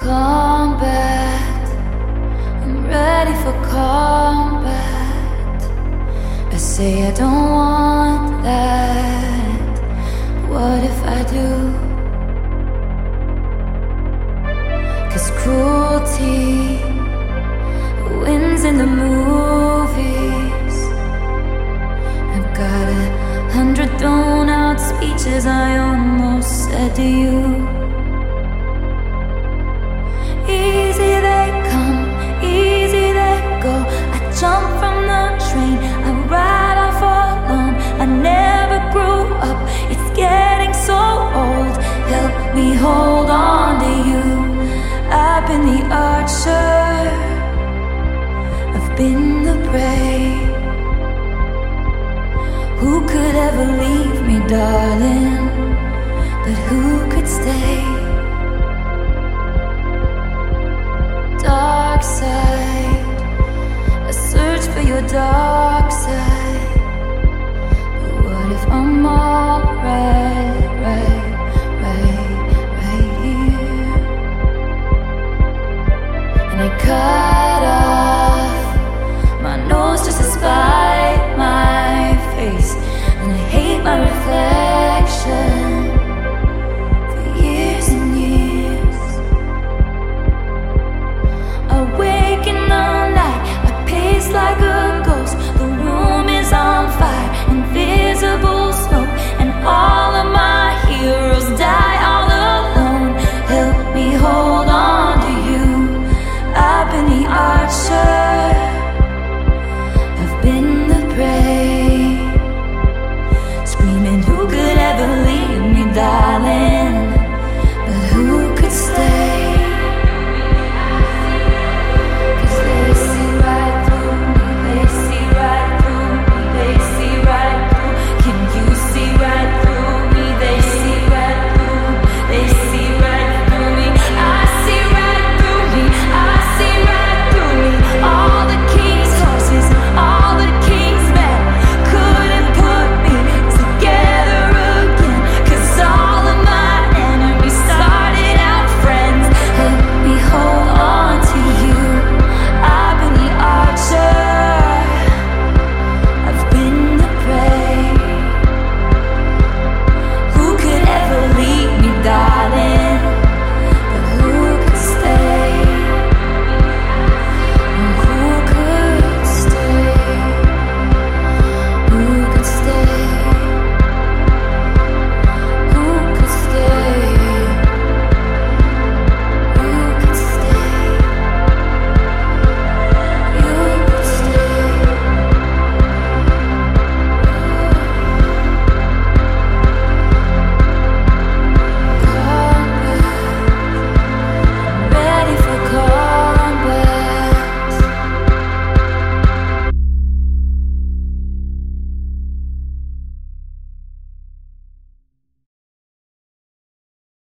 combat. I'm ready for combat. I say I don't want that. What if I do? 'Cause cruelty wins in the movies. I've got 100 thrown out speeches I almost said to you. Easy they come, easy they go. I jump from the train, I ride off alone. I never grew up, it's getting so old. Help me hold on to you. I've been the archer, I've been the prey. Who could ever leave me, darling?